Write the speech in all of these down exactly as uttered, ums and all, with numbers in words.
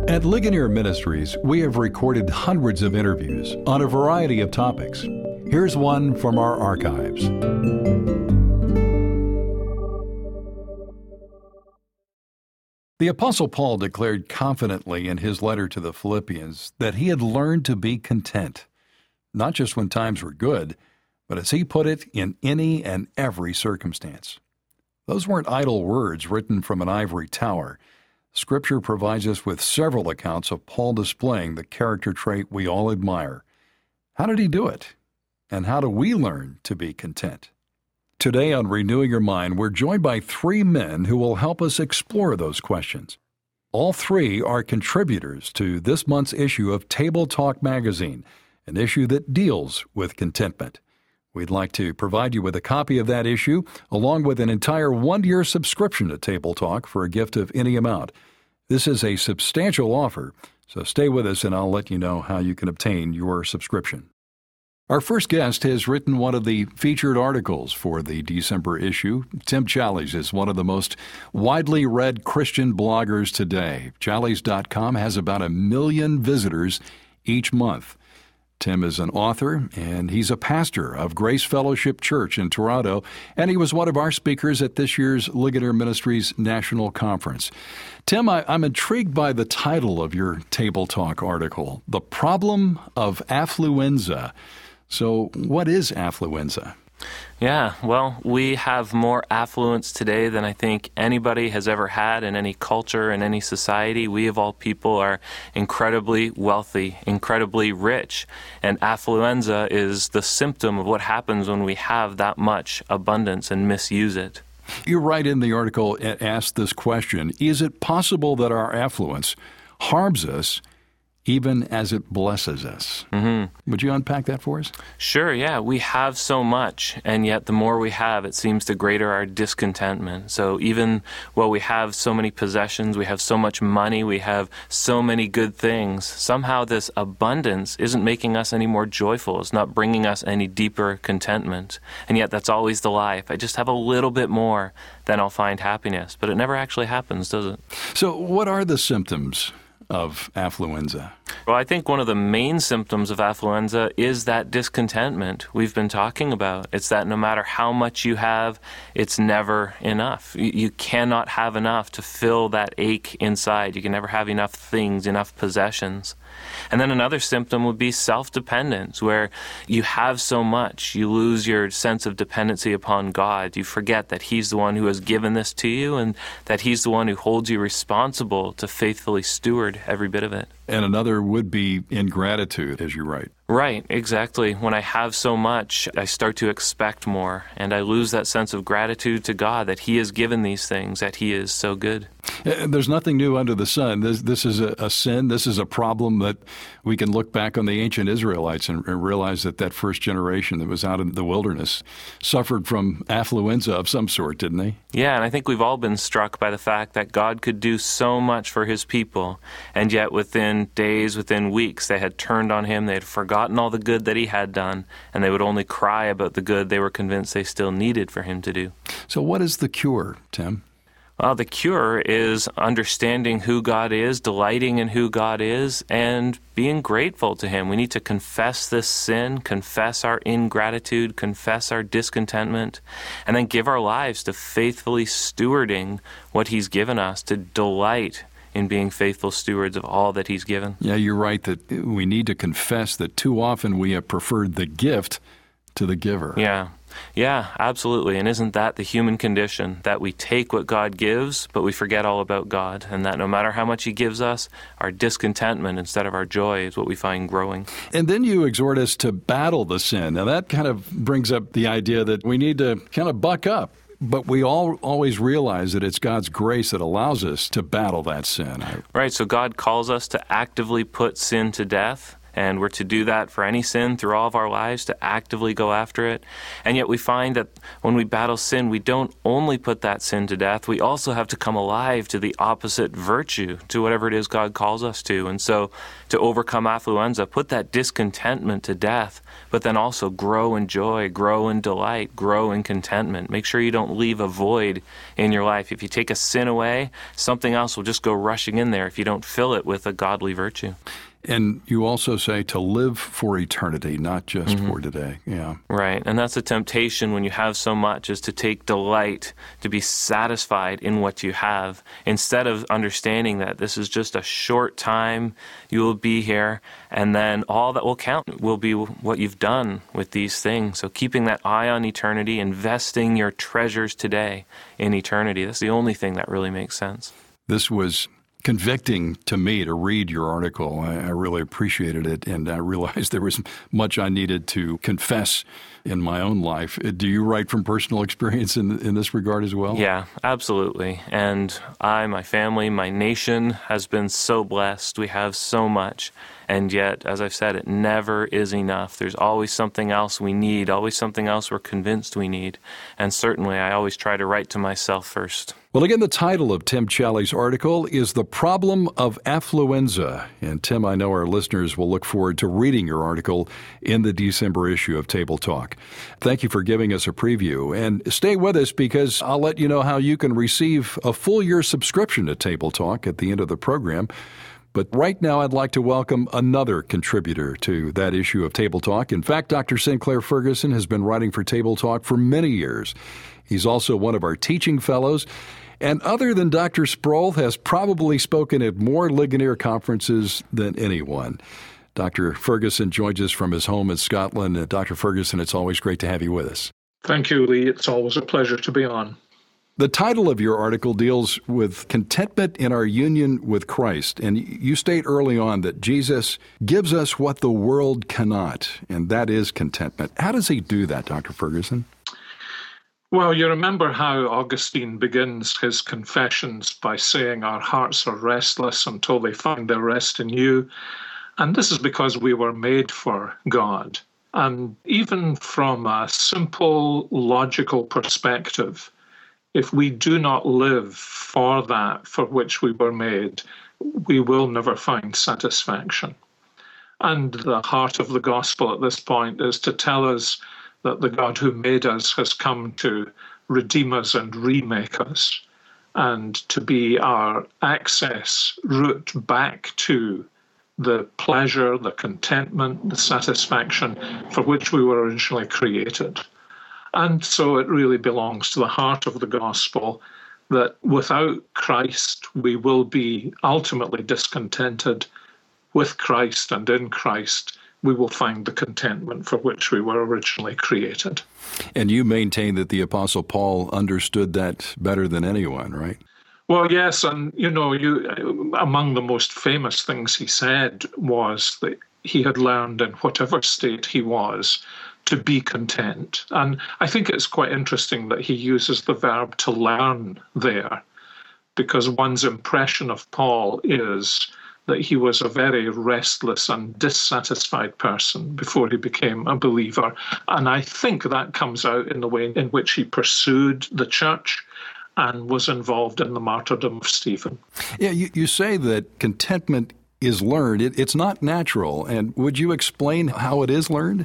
At Ligonier Ministries, we have recorded hundreds of interviews on a variety of topics. Here's one from our archives. The Apostle Paul declared confidently in his letter to the Philippians that he had learned to be content, not just when times were good, but as he put it, in any and every circumstance. Those weren't idle words written from an ivory tower. Scripture provides us with several accounts of Paul displaying the character trait we all admire. How did he do it? And how do we learn to be content? Today on Renewing Your Mind, we're joined by three men who will help us explore those questions. All three are contributors to this month's issue of Table Talk magazine, an issue that deals with contentment. We'd like to provide you with a copy of that issue, along with an entire one-year subscription to Table Talk for a gift of any amount. This is a substantial offer, so stay with us and I'll let you know how you can obtain your subscription. Our first guest has written one of the featured articles for the December issue. Tim Challies is one of the most widely read Christian bloggers today. Challies dot com has about a million visitors each month. Tim is an author, and he's a pastor of Grace Fellowship Church in Toronto, and he was one of our speakers at this year's Ligonier Ministries National Conference. Tim, I, I'm intrigued by the title of your Table Talk article, The Problem of Affluenza. So what is affluenza? Yeah, well, we have more affluence today than I think anybody has ever had in any culture, in any society. We of all people are incredibly wealthy, incredibly rich, and affluenza is the symptom of what happens when we have that much abundance and misuse it. You write in the article and ask this question, is it possible that our affluence harms us even as it blesses us? Mm-hmm. Would you unpack that for us? Sure, yeah. We have so much, and yet the more we have, it seems the greater our discontentment. So even while we have so many possessions, we have so much money, we have so many good things, somehow this abundance isn't making us any more joyful. It's not bringing us any deeper contentment. And yet that's always the lie. If I just have a little bit more, then I'll find happiness. But it never actually happens, does it? So what are the symptoms of affluenza? Well, I think one of the main symptoms of affluenza is that discontentment we've been talking about. It's that no matter how much you have, it's never enough. You, you cannot have enough to fill that ache inside. You can never have enough things, enough possessions. And then another symptom would be self-dependence, where you have so much, you lose your sense of dependency upon God. You forget that He's the one who has given this to you and that He's the one who holds you responsible to faithfully steward every bit of it. And another would be ingratitude, as you write. Right, exactly. When I have so much, I start to expect more, and I lose that sense of gratitude to God that He has given these things, that He is so good. There's nothing new under the sun. This, this is a, a sin. This is a problem that we can look back on the ancient Israelites and, and realize that that first generation that was out in the wilderness suffered from affluenza of some sort, didn't they? Yeah, and I think we've all been struck by the fact that God could do so much for His people, and yet within days, within weeks, they had turned on Him, they had forgotten all the good that He had done, and they would only cry about the good they were convinced they still needed for Him to do. So what is the cure, Tim? Well, the cure is understanding who God is, delighting in who God is, and being grateful to Him. We need to confess this sin, confess our ingratitude, confess our discontentment, and then give our lives to faithfully stewarding what He's given us, to delight in being faithful stewards of all that He's given. Yeah, you're right that we need to confess that too often we have preferred the gift to the giver. Yeah. Yeah, absolutely. And isn't that the human condition, that we take what God gives, but we forget all about God, and that no matter how much He gives us, our discontentment instead of our joy is what we find growing. And then you exhort us to battle the sin. Now that kind of brings up the idea that we need to kind of buck up. But we all always realize that it's God's grace that allows us to battle that sin. Right, so God calls us to actively put sin to death, And we're to do that for any sin through all of our lives, to actively go after it. And yet we find that when we battle sin, we don't only put that sin to death, we also have to come alive to the opposite virtue, to whatever it is God calls us to. And so to overcome affluenza, put that discontentment to death, but then also grow in joy, grow in delight, grow in contentment. Make sure you don't leave a void in your life. If you take a sin away, something else will just go rushing in there if you don't fill it with a godly virtue. And you also say to live for eternity, not just Mm-hmm. for today. Yeah. Right. And that's a temptation when you have so much, is to take delight, to be satisfied in what you have, instead of understanding that this is just a short time you will be here, and then all that will count will be what you've done with these things. So keeping that eye on eternity, investing your treasures today in eternity, that's the only thing that really makes sense. This was convicting to me to read your article. I, I really appreciated it, and I realized there was much I needed to confess in my own life. Do you write from personal experience in in this regard as well? Yeah, absolutely. And I, my family, my nation has been so blessed. We have so much. And yet, as I've said, it never is enough. There's always something else we need, always something else we're convinced we need. And certainly, I always try to write to myself first. Well, again, the title of Tim Challies' article is The Problem of Affluenza. And Tim, I know our listeners will look forward to reading your article in the December issue of Table Talk. Thank you for giving us a preview. And stay with us, because I'll let you know how you can receive a full year subscription to Table Talk at the end of the program. But right now, I'd like to welcome another contributor to that issue of Table Talk. In fact, Doctor Sinclair Ferguson has been writing for Table Talk for many years. He's also one of our teaching fellows. And other than Doctor Sproul, has probably spoken at more Ligonier conferences than anyone. Doctor Ferguson joins us from his home in Scotland. Uh, Doctor Ferguson, it's always great to have you with us. Thank you, Lee. It's always a pleasure to be on. The title of your article deals with contentment in our union with Christ. And you state early on that Jesus gives us what the world cannot, and that is contentment. How does he do that, Doctor Ferguson? Well, you remember how Augustine begins his Confessions by saying our hearts are restless until they find their rest in you. And this is because we were made for God. And even from a simple, logical perspective, if we do not live for that for which we were made, we will never find satisfaction. And the heart of the gospel at this point is to tell us that the God who made us has come to redeem us and remake us, and to be our access route back to the pleasure, the contentment, the satisfaction for which we were originally created. And so it really belongs to the heart of the gospel that without Christ, we will be ultimately discontented. With Christ and in Christ, we will find the contentment for which we were originally created. And you maintain that the Apostle Paul understood that better than anyone, right? Well, yes, and you know, you among the most famous things he said was that he had learned in whatever state he was to be content. And I think it's quite interesting that he uses the verb to learn there, because one's impression of Paul is that he was a very restless and dissatisfied person before he became a believer. And I think that comes out in the way in which he pursued the church and was involved in the martyrdom of Stephen. Yeah, you, you say that contentment is learned. It, it's not natural. And would you explain how it is learned?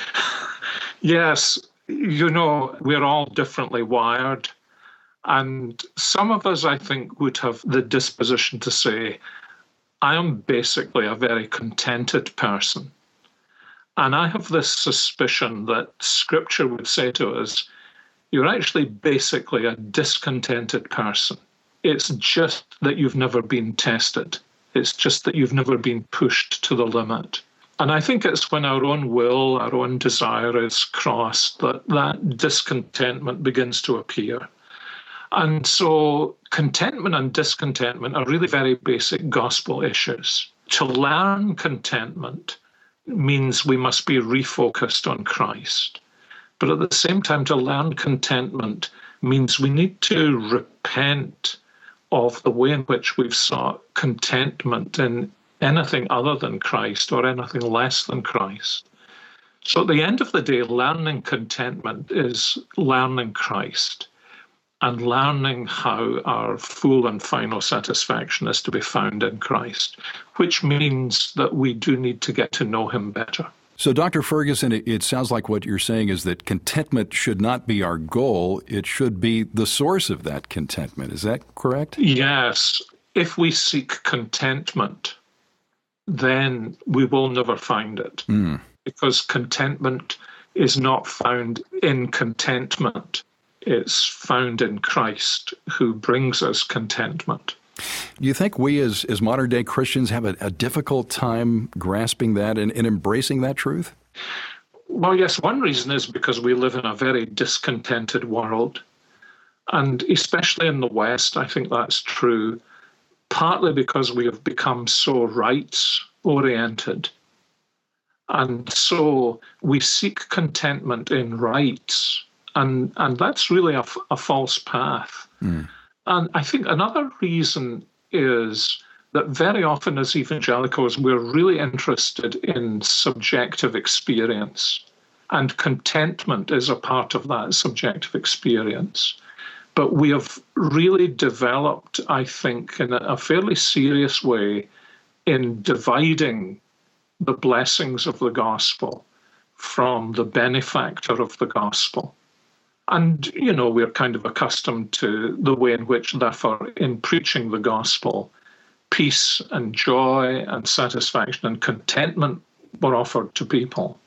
Yes. You know, we're all differently wired. And some of us, I think, would have the disposition to say, I am basically a very contented person. And I have this suspicion that Scripture would say to us, you're actually basically a discontented person. It's just that you've never been tested. It's just that you've never been pushed to the limit. And I think it's when our own will, our own desire is crossed that that discontentment begins to appear. And so contentment and discontentment are really very basic gospel issues. To learn contentment means we must be refocused on Christ. But at the same time, to learn contentment means we need to repent of the way in which we've sought contentment in anything other than Christ or anything less than Christ. So at the end of the day, learning contentment is learning Christ and learning how our full and final satisfaction is to be found in Christ, which means that we do need to get to know him better. So, Doctor Ferguson, it, it sounds like what you're saying is that contentment should not be our goal. It should be the source of that contentment. Is that correct? Yes. If we seek contentment, then we will never find it. Mm. Because contentment is not found in contentment. It's found in Christ, who brings us contentment. Do you think we as, as modern-day Christians have a, a difficult time grasping that and, and embracing that truth? Well, yes, one reason is because we live in a very discontented world. And especially in the West, I think that's true, partly because we have become so rights-oriented. And so we seek contentment in rights, and, and that's really a, a false path. Mm. And I think another reason is that very often as evangelicals, we're really interested in subjective experience, and contentment is a part of that subjective experience. But we have really developed, I think, in a fairly serious way in dividing the blessings of the gospel from the benefactor of the gospel. And, you know, we're kind of accustomed to the way in which, therefore, in preaching the gospel, peace and joy and satisfaction and contentment were offered to people.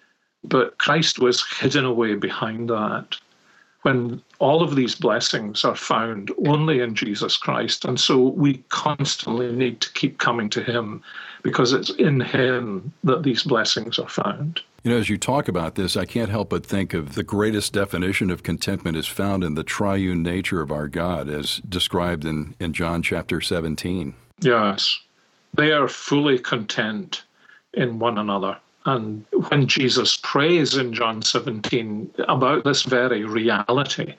But Christ was hidden away behind that, when all of these blessings are found only in Jesus Christ. And so we constantly need to keep coming to him, because it's in him that these blessings are found. You know, as you talk about this, I can't help but think of the greatest definition of contentment is found in the triune nature of our God, as described in, in John chapter seventeen. Yes, they are fully content in one another. And when Jesus prays in John seventeen about this very reality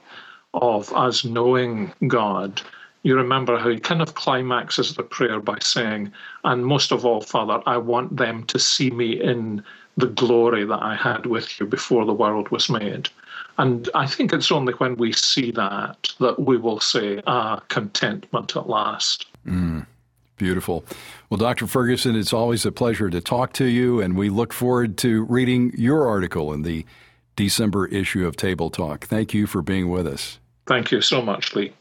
of us knowing God, you remember how he kind of climaxes the prayer by saying, and most of all, Father, I want them to see me in the glory that I had with you before the world was made. And I think it's only when we see that that we will say, ah, contentment at last. Mm, beautiful. Well, Doctor Ferguson, it's always a pleasure to talk to you, and we look forward to reading your article in the December issue of Table Talk. Thank you for being with us. Thank you so much, Lee.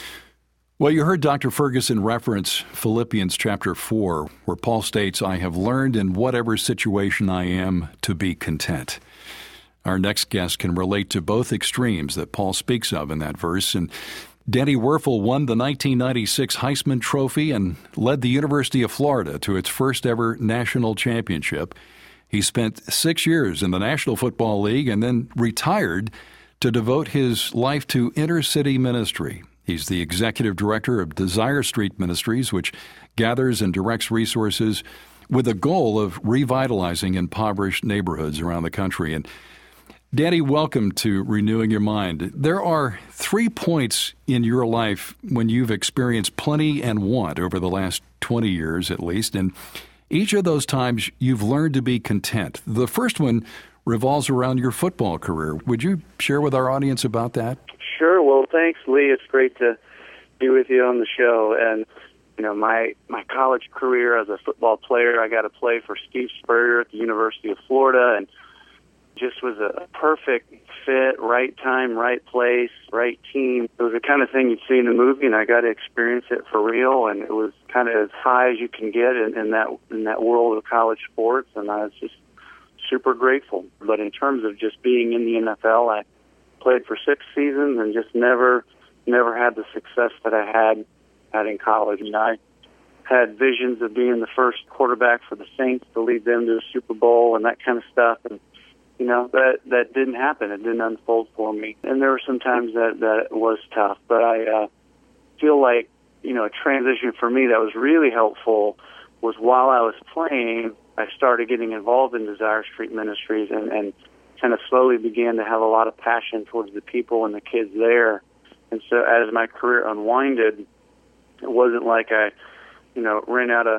Well, you heard Doctor Ferguson reference Philippians chapter four, where Paul states, I have learned in whatever situation I am to be content. Our next guest can relate to both extremes that Paul speaks of in that verse. And Danny Werfel won the nineteen ninety-six Heisman Trophy and led the University of Florida to its first ever national championship. He spent six years in the National Football League and then retired to devote his life to intercity ministry. He's the executive director of Desire Street Ministries, which gathers and directs resources with a goal of revitalizing impoverished neighborhoods around the country. And Danny, welcome to Renewing Your Mind. There are three points in your life when you've experienced plenty and want over the last twenty years at least, and each of those times you've learned to be content. The first one revolves around your football career. Would you share with our audience about that? Sure. Well, thanks, Lee. It's great to be with you on the show. And, you know, my, my college career as a football player, I got to play for Steve Spurrier at the University of Florida, and just was a perfect fit, right time, right place, right team. It was the kind of thing you'd see in a movie, and I got to experience it for real. And it was kind of as high as you can get in, in that in that world of college sports, and I was just super grateful. But in terms of just being in the N F L, I played for six seasons and just never, never had the success that I had had in college. And I had visions of being the first quarterback for the Saints to lead them to a Super Bowl and that kind of stuff. And, you know, that that didn't happen. It didn't unfold for me. And there were some times that, that it was tough. But I uh, feel like, you know, a transition for me that was really helpful was while I was playing, I started getting involved in Desire Street Ministries and, and kind of slowly began to have a lot of passion towards the people and the kids there. And so as my career unwinded, it wasn't like I, you know, ran out of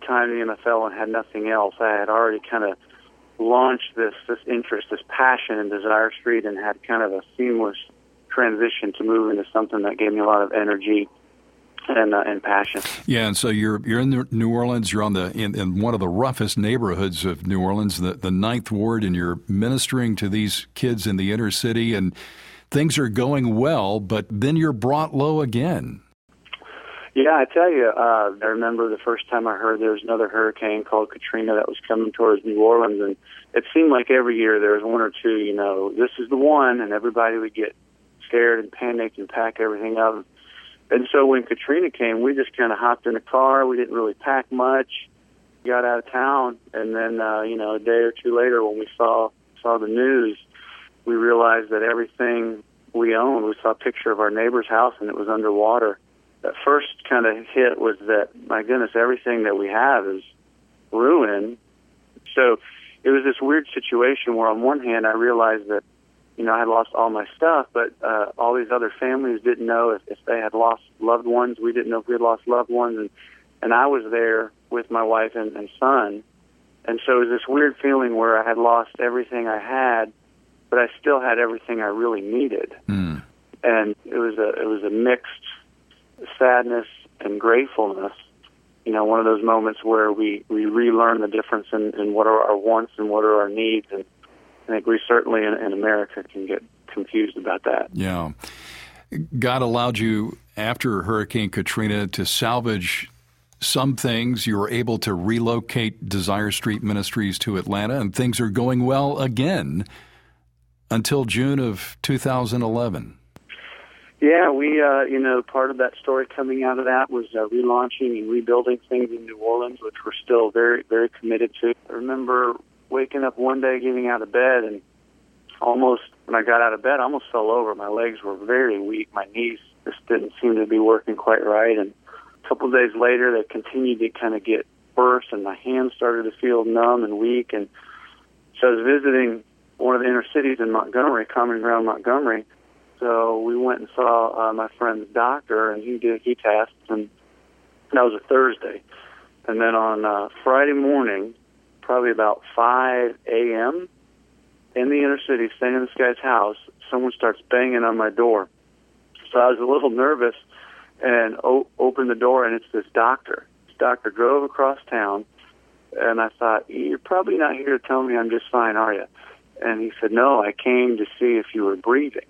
time in the N F L and had nothing else. I had already kind of launched this this interest, this passion in Desire Street, and had kind of a seamless transition to move into something that gave me a lot of energy and uh, and passion. Yeah, and so you're you're in New Orleans. You're on the in, in one of the roughest neighborhoods of New Orleans, the the Ninth Ward, and you're ministering to these kids in the inner city, and things are going well. But then you're brought low again. Yeah, I tell you, uh, I remember the first time I heard there was another hurricane called Katrina that was coming towards New Orleans, and it seemed like every year there was one or two. You know, this is the one, and everybody would get scared and panicked and pack everything up. And so when Katrina came, we just kind of hopped in a car. We didn't really pack much. Got out of town, and then uh, you know, a day or two later, when we saw saw the news, we realized that everything we owned. We saw a picture of our neighbor's house, and it was underwater. That first kind of hit was that, my goodness, everything that we have is ruined. So it was this weird situation where, on one hand, I realized that, you know, I had lost all my stuff, but uh, all these other families didn't know if, if they had lost loved ones. We didn't know if we had lost loved ones, and and I was there with my wife and, and son, and so it was this weird feeling where I had lost everything I had, but I still had everything I really needed, mm. and it was a it was a mixed sadness and gratefulness. You know, one of those moments where we, we relearn the difference in, in what are our wants and what are our needs. And I think we certainly in, in America can get confused about that. Yeah. God allowed you, after Hurricane Katrina, to salvage some things. You were able to relocate Desire Street Ministries to Atlanta, and things are going well again until June of two thousand eleven. Yeah, we, uh, you know, part of that story coming out of that was uh, relaunching and rebuilding things in New Orleans, which we're still very, very committed to. I remember waking up one day, getting out of bed, and almost, when I got out of bed, I almost fell over. My legs were very weak. My knees just didn't seem to be working quite right. And a couple of days later, they continued to kind of get worse, and my hands started to feel numb and weak. And so I was visiting one of the inner cities in Montgomery, Common Ground, Montgomery. So we went and saw uh, my friend's doctor, and he did he tests, and that was a Thursday. And then on uh, Friday morning, probably about five a.m., in the inner city, staying in this guy's house, someone starts banging on my door. So I was a little nervous and o- opened the door, and it's this doctor. This doctor drove across town, and I thought, you're probably not here to tell me I'm just fine, are you? And he said, no, I came to see if you were breathing.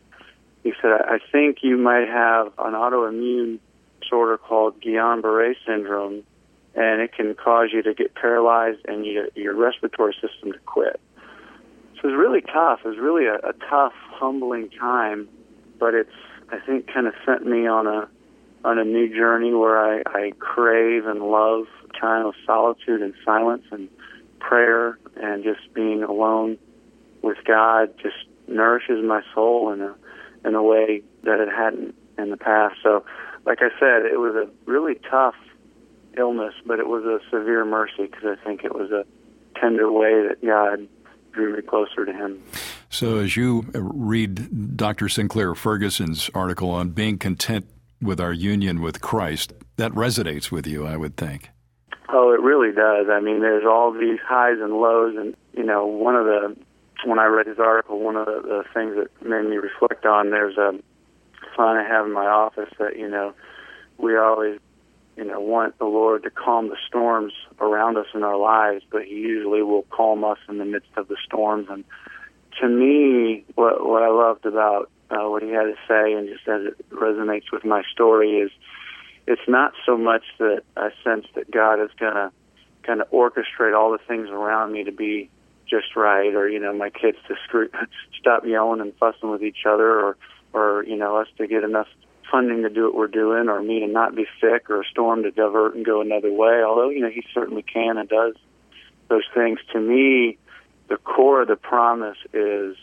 He said, I think you might have an autoimmune disorder called Guillain-Barré syndrome, and it can cause you to get paralyzed and you, your respiratory system to quit. So it was really tough. It was really a, a tough, humbling time, but it's, I think, kind of sent me on a on a new journey where I, I crave and love time of solitude and silence and prayer, and just being alone with God just nourishes my soul in a in a way that it hadn't in the past. So, like I said, it was a really tough illness, but it was a severe mercy, because I think it was a tender way that God drew me closer to Him. So as you read Doctor Sinclair Ferguson's article on being content with our union with Christ, that resonates with you, I would think. Oh, it really does. I mean, there's all these highs and lows, and, you know, one of the when I read his article, one of the, the things that made me reflect on, there's a sign I have in my office that, you know, we always, you know, want the Lord to calm the storms around us in our lives, but He usually will calm us in the midst of the storms. And to me, what, what I loved about uh, what he had to say, and just as it resonates with my story, is it's not so much that I sense that God is going to kind of orchestrate all the things around me to be just right, or, you know, my kids to screw, stop yelling and fussing with each other, or, or, you know, us to get enough funding to do what we're doing, or me to not be sick, or a storm to divert and go another way, although, you know, He certainly can and does those things. To me, the core of the promise is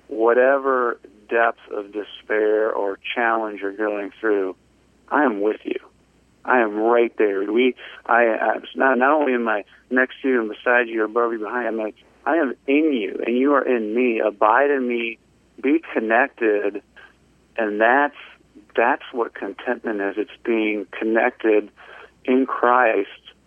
whatever depth of despair or challenge you're going through, I am with you. I am right there. We, I, I not, not only am I next to you and beside you or above you, behind you, I'm like, I am in you, and you are in me. Abide in me. Be connected, and that's that's what contentment is. It's being connected in Christ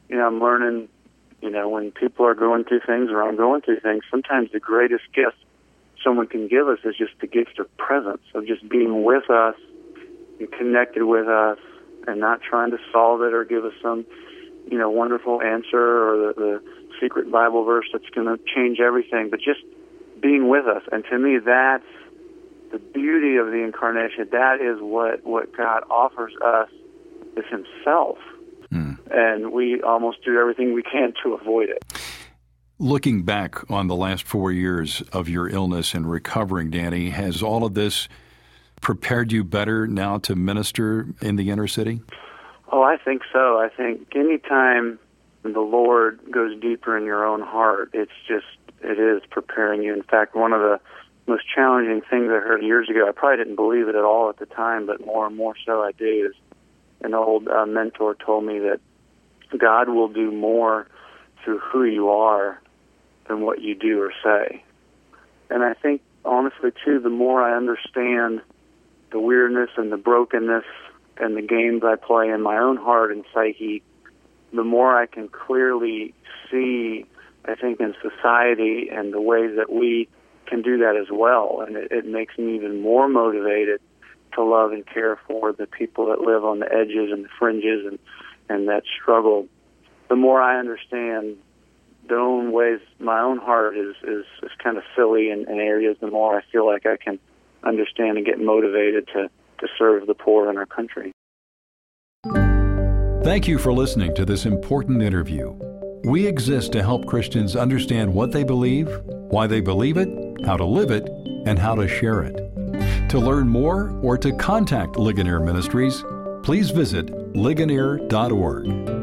you know, I'm learning, you know, when people are going through things or I'm going through things, sometimes the greatest gift someone can give us is just the gift of presence, of just being with us and connected with us and not trying to solve it or give us some, you know, wonderful answer or the, the secret Bible verse that's going to change everything, but just being with us. And to me, that's the beauty of the incarnation. That is what, what God offers us, is himself. Mm. And we almost do everything we can to avoid it. Looking back on the last four years of your illness and recovering, Danny, has all of this prepared you better now to minister in the inner city? Oh, I think so. I think anytime the Lord goes deeper in your own heart, it's just, it is preparing you. In fact, one of the most challenging things I heard years ago, I probably didn't believe it at all at the time, but more and more so I do, is an old uh, mentor told me that God will do more through who you are than what you do or say. And I think, honestly, too, the more I understand the weirdness and the brokenness and the games I play in my own heart and psyche, the more I can clearly see, I think, in society and the ways that we can do that as well. And it, it makes me even more motivated to love and care for the people that live on the edges and the fringes and, and that struggle. The more I understand the own ways my own heart is, is, is kind of silly in, in areas, the more I feel like I can understand and get motivated to, to serve the poor in our country. Thank you for listening to this important interview. We exist to help Christians understand what they believe, why they believe it, how to live it, and how to share it. To learn more or to contact Ligonier Ministries, please visit ligonier dot org.